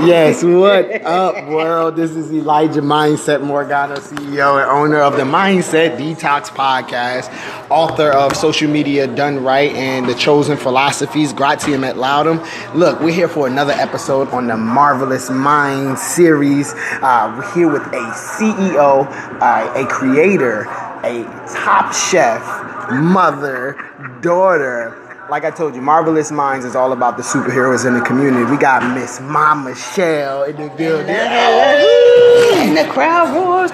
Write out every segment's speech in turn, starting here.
Yes, what up, world? This is Elijah Mindset Morgano, CEO and owner of the Mindset Detox Podcast, author of Social Media Done Right and The Chosen Philosophies, Grazie et Laudum. Look, we're here for another episode on the Marvelous Mind series. We're here with a CEO, a creator, a top chef, mother, daughter. Like I told you, Marvelous Minds is all about the superheroes in the community. We got Miss Mama Shell in the building. Hello. And the crowd roars.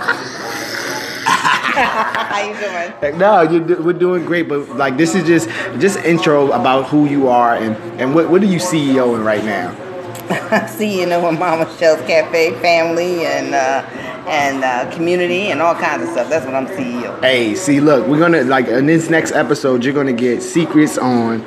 How you doing? No, we're doing great, but like this is just intro about who you are and what are you CEOing right now? CEO of Mama Shell's Cafe, family, and community, and all kinds of stuff. That's what I'm CEO. Hey, see, look, we're gonna in this next episode, you're gonna get secrets on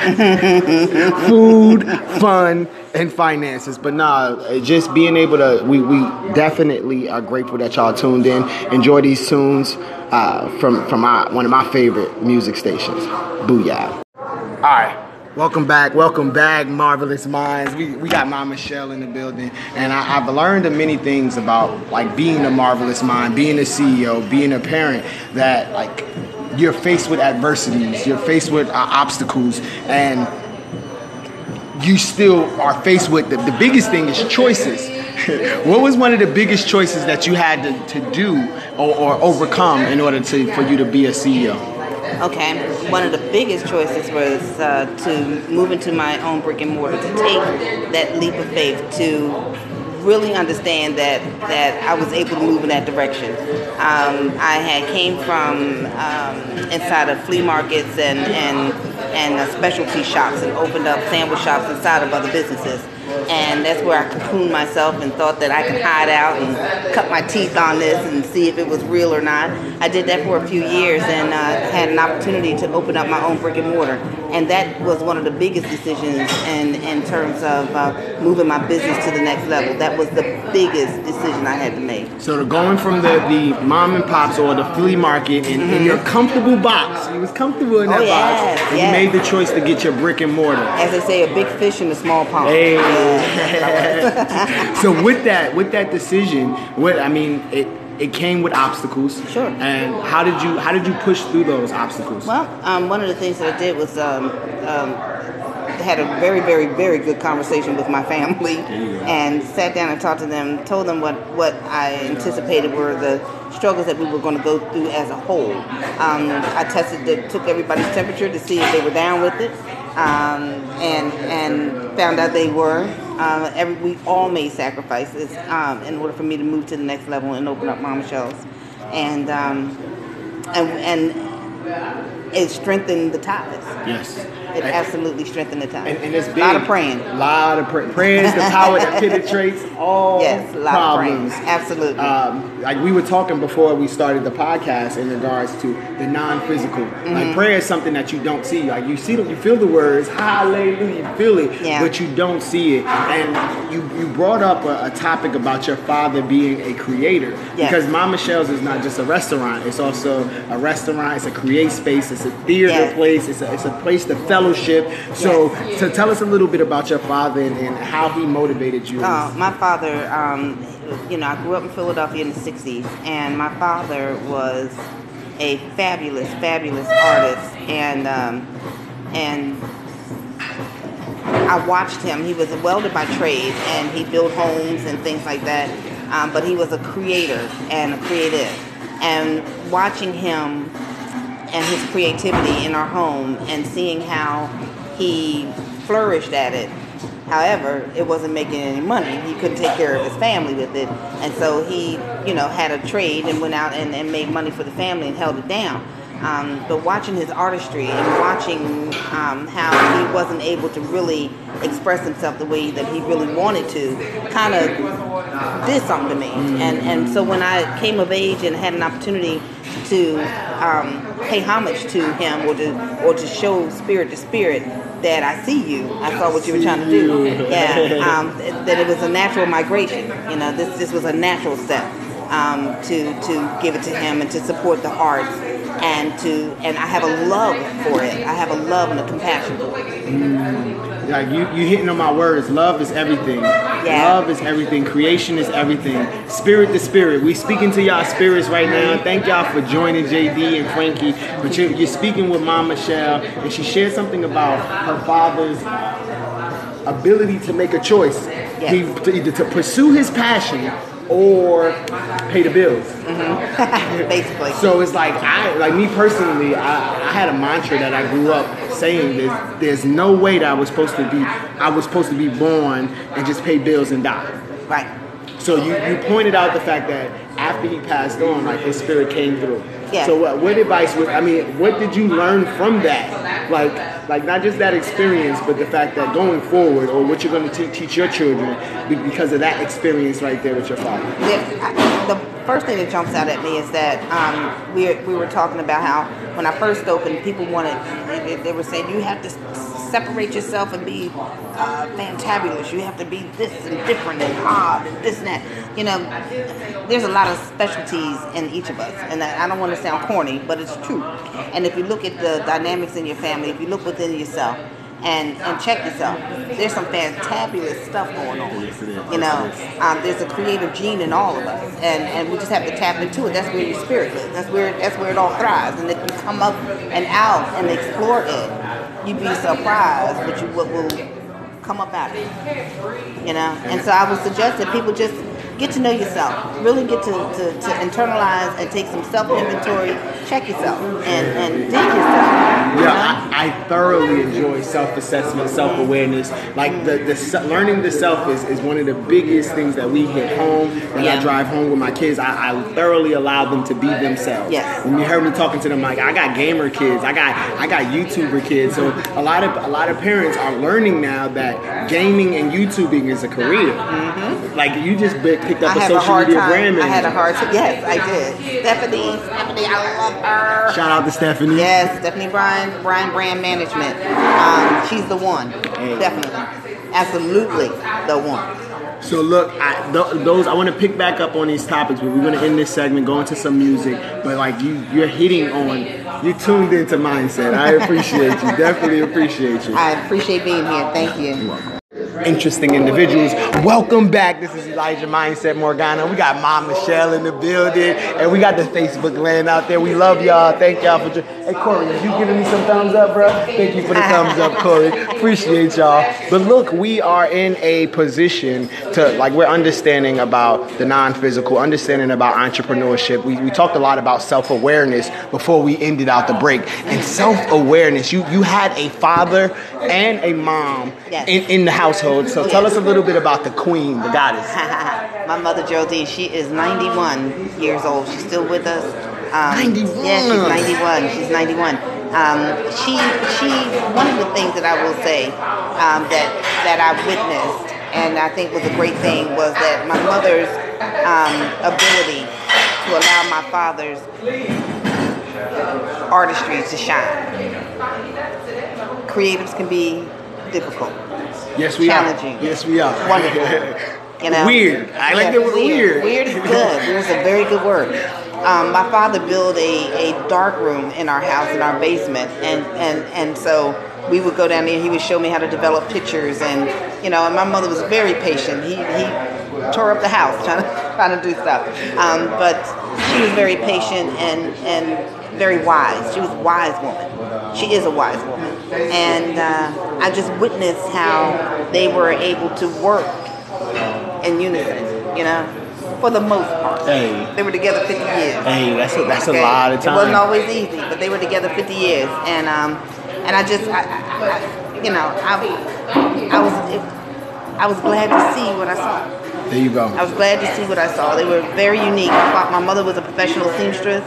food, fun, and finances. But just being able to, we definitely are grateful that y'all tuned in. Enjoy these tunes from one of my favorite music stations. Booyah! All right. Welcome back, Marvelous Minds. We got Mama Shell in the building, and I've learned many things about like being a marvelous mind, being a CEO, being a parent. That like you're faced with adversities, you're faced with obstacles, and you still are faced with the biggest thing is choices. What was one of the biggest choices that you had to do or overcome in order for you to be a CEO? Okay, one of the biggest choices was to move into my own brick and mortar, to take that leap of faith, to really understand that I was able to move in that direction. I had came from inside of flea markets and specialty shops and opened up sandwich shops inside of other businesses. And that's where I cocooned myself and thought that I could hide out and cut my teeth on this and see if it was real or not. I did that for a few years and had an opportunity to open up my own brick and mortar. And that was one of the biggest decisions in terms of moving my business to the next level. That was the biggest decision I had to make. So going from the mom and pops or the flea market in your comfortable box, you was comfortable in that box, and you made the choice to get your brick and mortar. As they say, a big fish in a small pond. Hey. So with that decision, it came with obstacles. Sure. And how did you push through those obstacles? Well, one of the things that I did was had a very, very, very good conversation with my family and sat down and talked to them, told them what I anticipated were the struggles that we were going to go through as a whole. I took everybody's temperature to see if they were down with it, and found out they were. We all made sacrifices in order for me to move to the next level and open up Mama Shell's, and it strengthened the ties. Yes. It absolutely strengthened the ties. And it's big. A lot of praying. Prayer is the power that penetrates all problems. Absolutely. Like we were talking before we started the podcast in regards to the non-physical. Mm-hmm. Like prayer is something that you don't see. Like you see, you feel the words, hallelujah, you feel it, but you don't see it. And you brought up a topic about your father being a creator. Yes. Because Mama Shell's is not just a restaurant. It's also a restaurant. It's a create space. It's a theater place. It's a place to fellowship. So tell us a little bit about your father and how he motivated you. My father, I grew up in Philadelphia in the 60s, and my father was a fabulous, fabulous artist, and I watched him. He was a welder by trade, and he built homes and things like that, but he was a creator and a creative, and watching him and his creativity in our home and seeing how he flourished at it. However, it wasn't making any money. He couldn't take care of his family with it. And so he, had a trade and went out and made money for the family and held it down. But watching his artistry and watching how he wasn't able to really express himself the way that he really wanted to kind of did something to me. And so when I came of age and had an opportunity to pay homage to him or to show spirit to spirit that I see you, I saw what you were trying to do. That it was a natural migration. This was a natural step to give it to him and to support the arts and I have a love for it. I have a love and a compassion for it. like you hitting on my words. Love is everything. Yeah. Love is everything. Creation is everything. Spirit to spirit. We speaking to y'all spirits right now. Thank y'all for joining JD and Frankie. But you're speaking with Mom Michelle, and she shared something about her father's ability to make a choice. Yes. Either to pursue his passion or pay the bills. Basically. So it's like me personally, I had a mantra that I grew up saying, there's no way that I was supposed to be born and just pay bills and die. Right. So you pointed out the fact that after he passed on, like his spirit came through. Yeah. So what advice what did you learn from that? Like not just that experience, but the fact that going forward, or what you're going to teach your children because of that experience right there with your father. The first thing that jumps out at me is that we were talking about how when I first opened, people they were saying you have to separate yourself and be fantabulous. You have to be this and different and hard and this and that. You know, there's a lot of specialties in each of us, and I don't want to sound corny, but it's true. And if you look at the dynamics in your family, if you look within yourself and check yourself, there's some fantabulous stuff going on. You know, there's a creative gene in all of us, and we just have to tap into it. That's where your spirit lives. That's where it all thrives. And if you come up and out and explore it, you'd be surprised what will come up out of it. You know, and so I would suggest that people just get to know yourself, really get to internalize and take some self-inventory, check yourself, and dig yourself. Yeah, I thoroughly enjoy self-assessment, self-awareness. Like the learning the self is one of the biggest things that we hit home, that I drive home with my kids. I thoroughly allow them to be themselves. Yes. When you heard me talking to them, like I got gamer kids, I got YouTuber kids. So a lot of parents are learning now that gaming and YouTubing is a career. Mm-hmm. Like you just picked up a social media brand manager. I had a hard time. Yes, I did. Stephanie, I love her. Shout out to Stephanie. Yes, Stephanie Bryan Brand Management. She's the one. Hey. Definitely. Absolutely the one. So look, I want to pick back up on these topics, but we're going to end this segment, go into some music. But like you're you tuned into Mindset. I appreciate you. Definitely appreciate you. I appreciate being here. Thank you. You're welcome. Interesting individuals. Welcome back. This is Elijah Mindset Morgana. We got Mom Michelle in the building, and we got the Facebook land out there. We love y'all. Thank y'all for. Hey Corey, are you giving me some thumbs up, bro? Thank you for the thumbs up, Corey. Appreciate y'all. But look, we are in a position to we're understanding about the non-physical, understanding about entrepreneurship. We talked a lot about self-awareness before we ended out the break, and self-awareness. You had a father and a mom in the household. So tell us a little bit about the queen, the goddess. My mother, Geraldine, she is 91 years old. She's still with us. 91? Yeah, she's 91. She one of the things that I will say that I witnessed, and I think was a great thing, was that my mother's ability to allow my father's artistry to shine. Creatives can be difficult. Yes, we challenging. Are. Yes, we are. Wonderful. You know? Weird. I like the word weird. Weird is good. Weird is a very good word. My father built a dark room in our house, in our basement, and so we would go down there. He would show me how to develop pictures, and and my mother was very patient. He tore up the house trying to do stuff, but she was very patient and very wise. She was a wise woman. She is a wise woman, and I just witnessed how they were able to work in unison. For the most part. Hey. They were together 50 years. Hey, that's a lot of time. It wasn't always easy, but they were together 50 years, and I was glad to see what I saw. There you go. I was glad to see what I saw. They were very unique. My mother was a professional seamstress.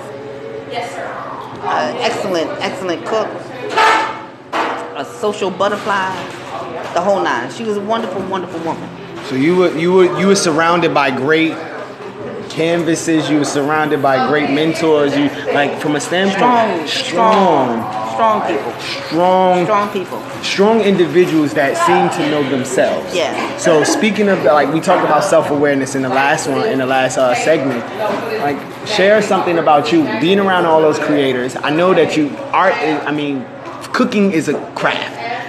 Excellent cook. A social butterfly. The whole nine. She was a wonderful, wonderful woman. So you were surrounded by great canvases. You were surrounded by great mentors. You from a standpoint, strong people, strong individuals that seem to know themselves. Yeah. So speaking of we talked about self-awareness in the last segment. Share something about you being around all those creators. I know that cooking is a craft.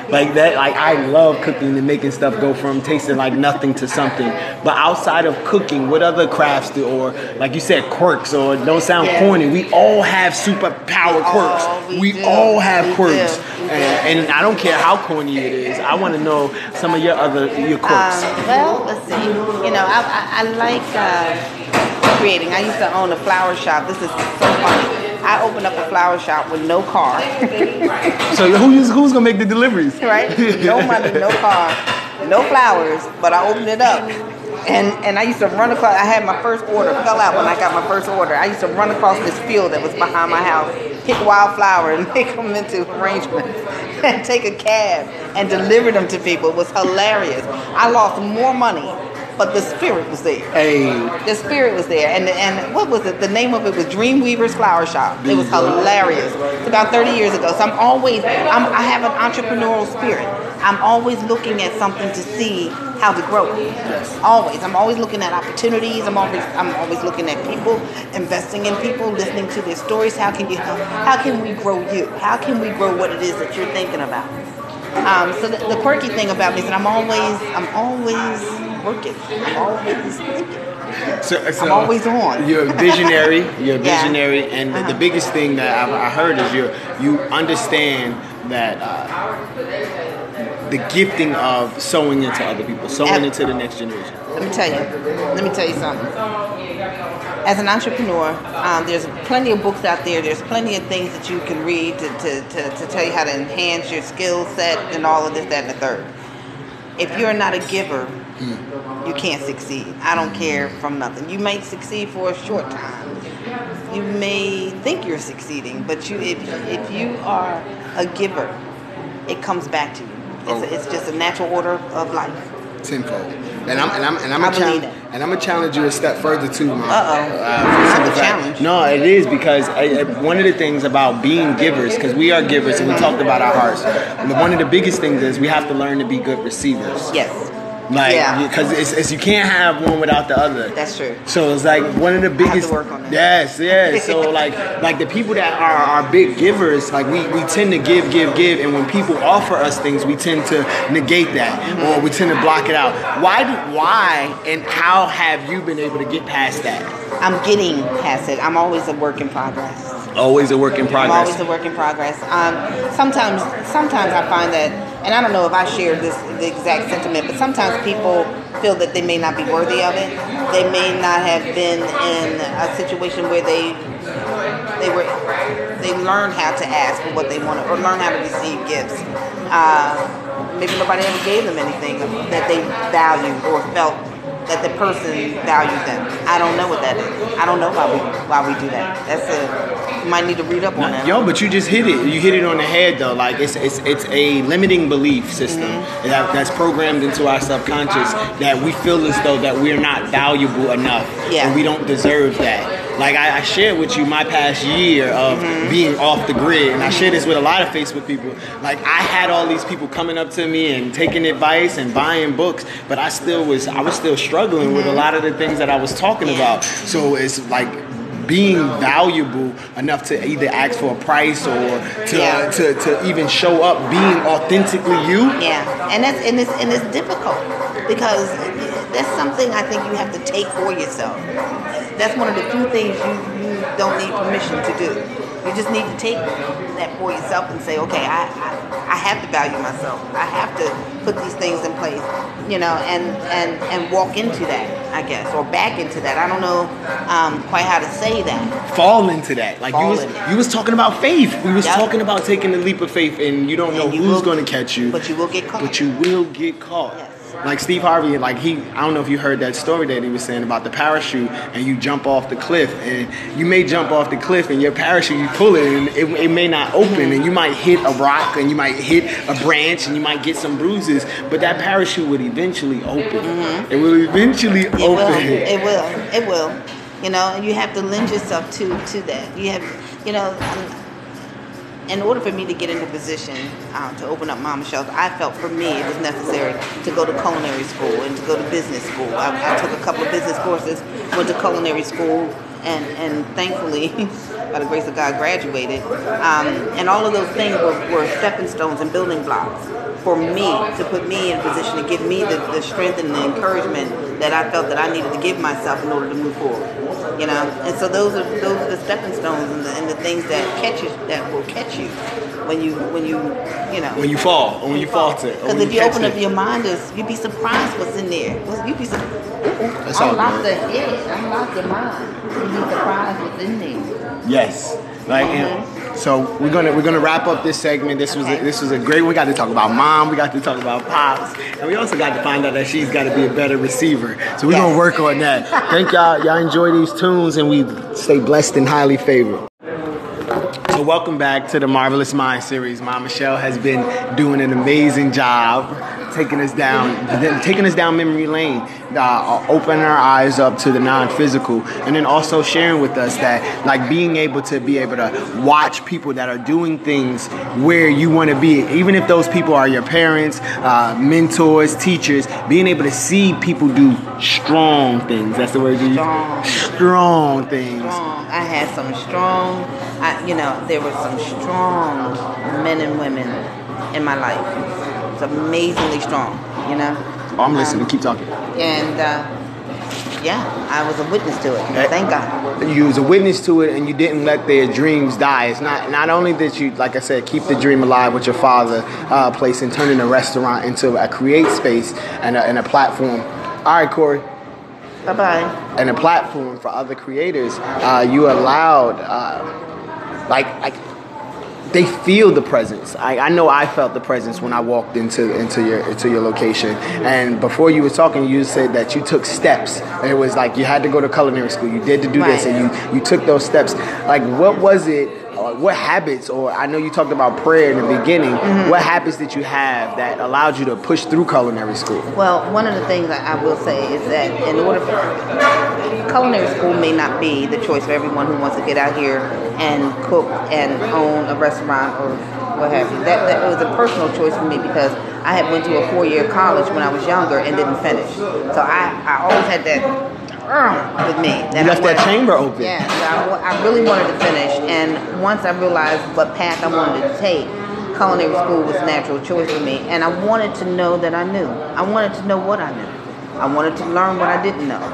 Like that, like I love cooking and making stuff go from tasting like nothing to something. But outside of cooking, what other crafts do, or like you said, quirks, or don't sound corny, we all have superpower quirks. We all have quirks. And I don't care how corny it is. I want to know some of your quirks. Well, let's see. You know, I like creating. I used to own a flower shop. This is so funny. I opened up a flower shop with no car. So who's gonna make the deliveries? Right? No money, no car, no flowers. But I opened it up. And I used to run across, I had my first order, fell out when I got my first order. I used to run across this field that was behind my house, pick wildflower and make them into arrangements and take a cab and deliver them to people. It was hilarious. I lost more money, but the spirit was there. Hey. The spirit was there. And what was it? The name of it was Dreamweaver's Flower Shop. It was hilarious. It's about 30 years ago. So I have an entrepreneurial spirit. I'm always looking at something to see how to grow it. Yes. Always. I'm always looking at opportunities. I'm always looking at people, investing in people, listening to their stories. How can we grow you? How can we grow what it is that you're thinking about? So the quirky thing about me is that I'm always working. I'm always thinking. So I'm always on. You're a visionary. And the biggest thing that I heard is you understand that the gifting of sowing into other people, sowing into the next generation. Let me tell you something. As an entrepreneur, there's plenty of books out there. There's plenty of things that you can read to tell you how to enhance your skill set and all of this, that, and the third. If you're not a giver, you can't succeed. I don't care from nothing. You may succeed for a short time. You may think you're succeeding, but if you are a giver, it comes back to you. It's just a natural order of life. Tenfold. And I'm gonna challenge you a step further too, Mom. Not a challenge. No, it is because one of the things about being givers, because we are givers and we talked about our hearts. One of the biggest things is we have to learn to be good receivers. Yes. Like, because it's you can't have one without the other. That's true. So it's like one of the biggest. I have to work on that. Yes. So like the people that are big givers, like we tend to give, and when people offer us things, we tend to negate that, or we tend to block it out. Why and how have you been able to get past that? I'm getting past it. I'm always a work in progress. Always a work in progress. I'm always a work in progress. Sometimes I find that, and I don't know if I share the exact sentiment, but sometimes people feel that they may not be worthy of it. They may not have been in a situation where they learned how to ask for what they wanted or learn how to receive gifts. Maybe nobody ever gave them anything that they valued or felt that the person valued them. I don't know what that is. I don't know why we do that. You might need to read up on that. Yo, but you just hit it. You hit it on the head though. Like it's a limiting belief system that's programmed into our subconscious that we feel as though that we're not valuable enough and we don't deserve that. Like I shared with you my past year of being off the grid, and I share this with a lot of Facebook people. Like I had all these people coming up to me and taking advice and buying books, but I was still struggling with a lot of the things that I was talking about. So it's like being valuable enough to either ask for a price or to even show up being authentically you. Yeah, and it's difficult because that's something I think you have to take for yourself. That's one of the few things you don't need permission to do. You just need to take that for yourself and say, okay, I have to value myself. I have to put these things in place, and walk into that, I guess, or back into that. I don't know quite how to say that. Fall into that. Like you was talking about faith. We was talking about taking the leap of faith, and you don't know who's going to catch you. But you will get caught. Yes. Like Steve Harvey, I don't know if you heard that story that he was saying about the parachute, and you jump off the cliff, and you may jump off the cliff, and your parachute, you pull it, and it may not open, and you might hit a rock, and you might hit a branch, and you might get some bruises, but that parachute would eventually open. It will eventually open. It will. You have to lend yourself to that. You have, in order for me to get into position to open up Mama Shelf, I felt for me it was necessary to go to culinary school and to go to business school. I took a couple of business courses, went to culinary school, and thankfully, by the grace of God, graduated. And all of those things were stepping stones and building blocks for me, to put me in a position to give me the strength and the encouragement that I felt that I needed to give myself in order to move forward. You know, and so those are the stepping stones and the things that will catch you when you know when you fall or when you falter. Because if you open up your mind, you'd be surprised what's in there. You'd be surprised. Unlock the head, unlock your mind. You'd be surprised what's in there. Yes, like. So we're gonna wrap up this segment. This was a great. We got to talk about mom. We got to talk about pops, and we also got to find out that she's got to be a better receiver. So we're gonna work on that. Thank y'all. Y'all enjoy these tunes, and we stay blessed and highly favored. So welcome back to the Marvelous Mind series. Mom Michelle has been doing an amazing job taking us down memory lane, opening our eyes up to the non-physical, and then also sharing with us that, like, being able to watch people that are doing things where you want to be, even if those people are your parents, mentors, teachers, being able to see people do strong things. That's the word you use? Strong things. I had some strong, there were some strong men and women in my life. It's amazingly strong, you know. Oh, I'm listening. Keep talking. And I was a witness to it. Thank God. You was a witness to it, and you didn't let their dreams die. It's not only that you, like I said, keep the dream alive with your father place and turning a restaurant into a create space and a platform. All right, Corey. Bye-bye. And a platform for other creators. You allowed, they feel the presence. I know I felt the presence when I walked into your location. And before you were talking, you said that you took steps. And it was like you had to go to culinary school. You did to do this, and you took those steps. Like, what was it? What habits, or I know you talked about prayer in the beginning, what habits did you have that allowed you to push through culinary school? Well, one of the things I will say is that in order for culinary school may not be the choice for everyone who wants to get out here and cook and own a restaurant or what have you. That was a personal choice for me because I had went to a 4-year college when I was younger and didn't finish. So I always had that with me. You left that chamber open. Yeah, so I really wanted to finish, and once I realized what path I wanted to take, culinary school was a natural choice for me, and I wanted to know that I knew. I wanted to know what I knew. I wanted to learn what I didn't know.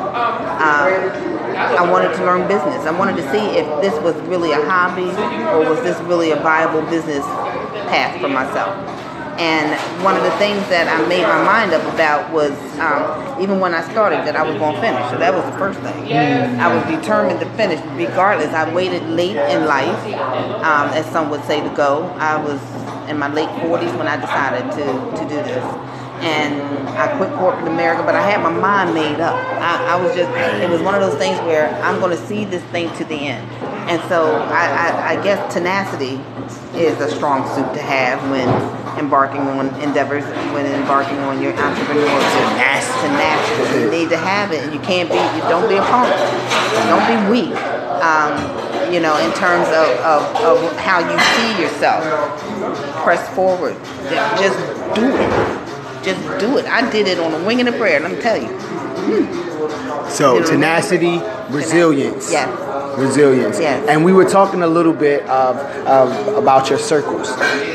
I wanted to learn business. I wanted to see if this was really a hobby or was this really a viable business path for myself. And one of the things that I made my mind up about was, even when I started, that I was going to finish. So that was the first thing. I was determined to finish regardless. I waited late in life, as some would say, to go. I was in my late 40s when I decided to do this. And I quit corporate America, but I had my mind made up. It was one of those things where I'm going to see this thing to the end. And so I guess tenacity is a strong suit to have when embarking on endeavors, when embarking on your entrepreneurship. Tenacity. You need to have it. You don't be a punk. Don't be weak. In terms of how you see yourself. Press forward. Just do it. Just do it. I did it on a wing and a prayer, let me tell you. So tenacity, resilience. Yes. Resilience. Yes. And we were talking a little bit about your circles.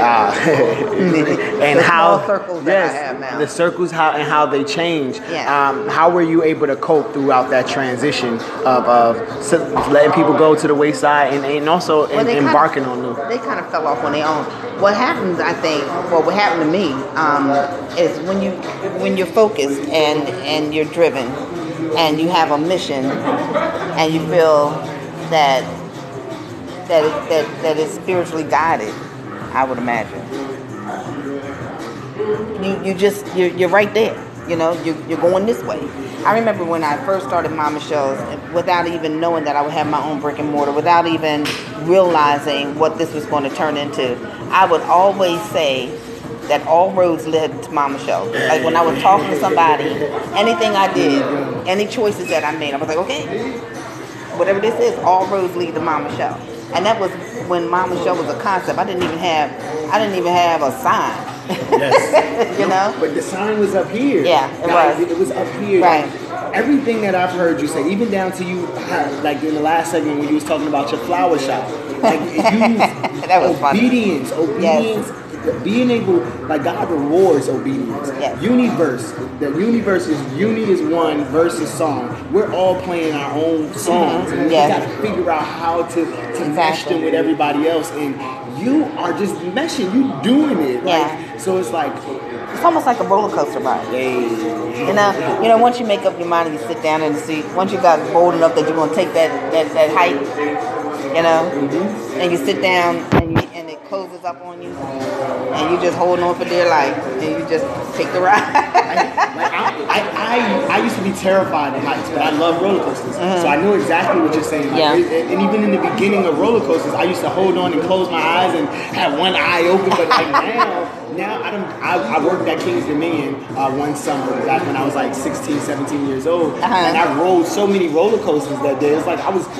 And how circles that I have now. The circles how they change. Yeah. How were you able to cope throughout that transition of letting people go to the wayside and also embarking on new? They kind of fell off on their own. What happens, I think, what happened to me is when you're focused and you're driven and you have a mission and you feel that is spiritually guided, I would imagine. You're right there. You're going this way. I remember when I first started Mom Michelle's, without even knowing that I would have my own brick and mortar, without even realizing what this was going to turn into, I would always say that all roads led to Mom Michelle. Like when I was talking to somebody, anything I did, any choices that I made, I was like, okay, whatever this is, all roads lead to Mom Michelle. And that was when Mom Michelle was a concept. I didn't even have a sign. Yes. But the sign was up here. Yeah, It was up here. Right. Everything that I've heard you say, even down to you, like in the last segment when you was talking about your flower shop, like you that was obedience. Yes. being able, like God rewards obedience. Yes. Universe. The universe is uni is one versus song. We're all playing our own songs, and we Yes. got to figure out how to mesh them with everybody else. And you are just meshing. You doing it. Yeah. Like, so it's like, It's almost like a roller coaster ride. hey. You know, once you make up your mind and you sit down in the seat, once you got bold enough that you're gonna take that height, you know, and you sit down and it closes up on you, and you just holding on for dear life, and you just take the ride. I used to be terrified of heights, but I love roller coasters. So I know exactly what you're saying. Like, Yeah. and even in the beginning of roller coasters, I used to hold on and close my eyes and have one eye open. But like now I worked at King's Dominion one summer back when I was like 16, 17 years old, and I rode so many roller coasters that day. It's like I was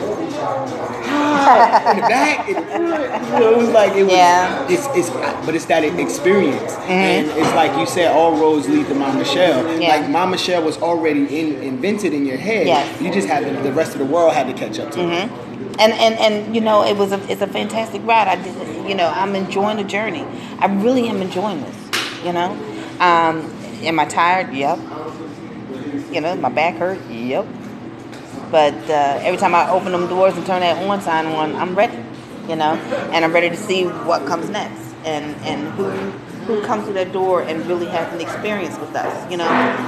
in the back, and, it was like it was. Yeah. But it's that experience, and it's like you said, all roads lead to Mama Michelle. Yeah. Like Mama Michelle was already invented in your head. Yes. You just had the rest of the world had to catch up to it. And you know, it's a fantastic ride. I'm enjoying the journey. I really am enjoying this. You know, am I tired? Yep. You know, my back hurt. Yep. But every time I open them doors and turn that on sign on, I'm ready. You know, and I'm ready to see what comes next and who comes through that door and really has an experience with us. You know.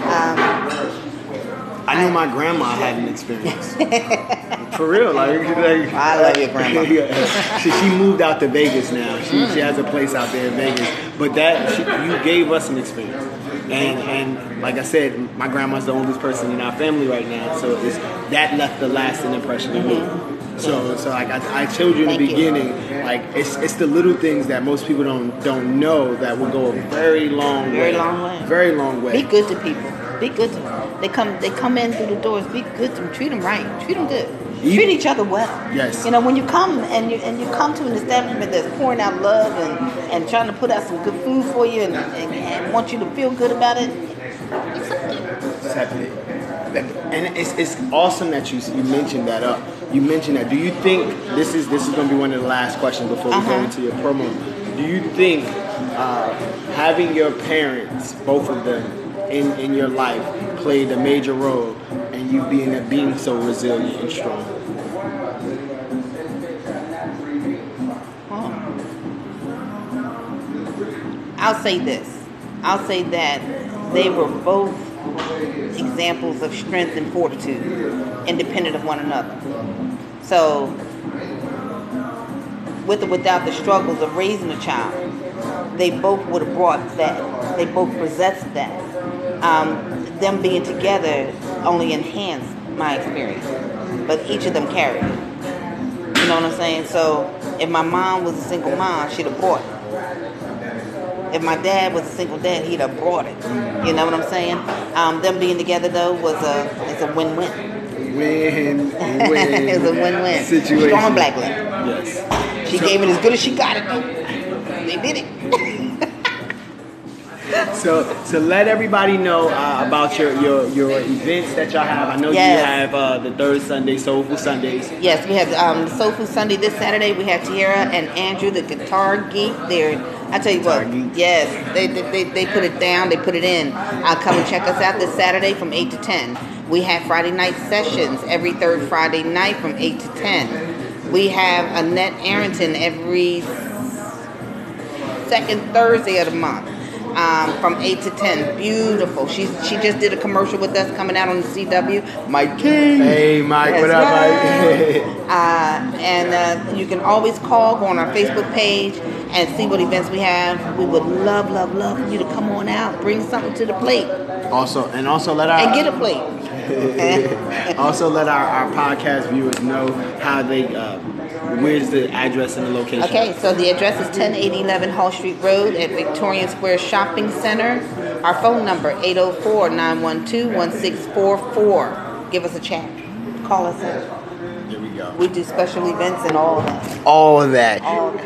I knew my grandma had an experience. For real, like I love your grandma. She moved out to Vegas now. She has a place out there in Vegas. But you gave us an experience. And like I said, my grandma's the oldest person in our family right now, so that left the lasting impression on me. So like I told you in the beginning, like it's the little things that most people don't know that will go a very long way. Very long way. Be good to people. Be good to them. They come in through the doors. Be good to them. Treat them right. Treat them good. Treat each other well. Yes. You know, when you come and you come to an establishment that's pouring out love and trying to put out some good food for you and want you to feel good about it. Accept it. And it's awesome that you mentioned that up. You mentioned that. Do you think this is going to be one of the last questions before we go into your promo? Do you think having your parents, both of them, in your life played a major role in you being so resilient and strong? I'll say this. I'll say that they were both examples of strength and fortitude, independent of one another. So, with or without the struggles of raising a child, they both would have brought that. They both possessed that. Them being together only enhanced my experience, but each of them carried it. You know what I'm saying? So, if my mom was a single mom, she'd have brought it. If my dad was a single dad, he'd have brought it. You know what I'm saying? Them being together though it's a win-win. Win. It was a win-win. Situation. Strong black lady. Yes. She gave it as good as she got it though. They did it. So let everybody know about your events that y'all have. I know you have the third Sunday, Soulful Sundays. Yes, we have Soulful Sunday this Saturday. We have Tierra and Andrew, the guitar geek. I tell you what, yes, they put it down, they put it in. Come and check us out this Saturday from 8 to 10. We have Friday night sessions every third Friday night from 8 to 10. We have Annette Arrington every second Thursday of the month. From 8 to 10. Beautiful. She just did a commercial with us coming out on the CW. Mike King. Hey, Mike. What up, Mike? And you can always go on our Facebook page and see what events we have. We would love for you to come on out. Bring something to the plate. Also let get a plate. Also let our podcast viewers know how they where's the address and the location. Okay, so the address is 108011 Hall Street Road at Victorian Square Shopping Center. Our phone number 804-912-1644. Give us a chat. Call us in. Here we go. We do special events and all of that. All of that.